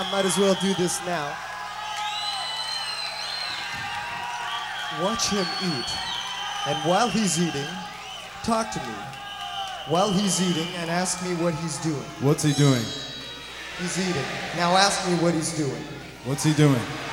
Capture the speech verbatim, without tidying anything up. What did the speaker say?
might as well do this now. Watch him eat. And while he's eating, talk to me. While he's eating, and ask me what he's doing. What's he doing? He's eating. Now ask me what he's doing. What's he doing?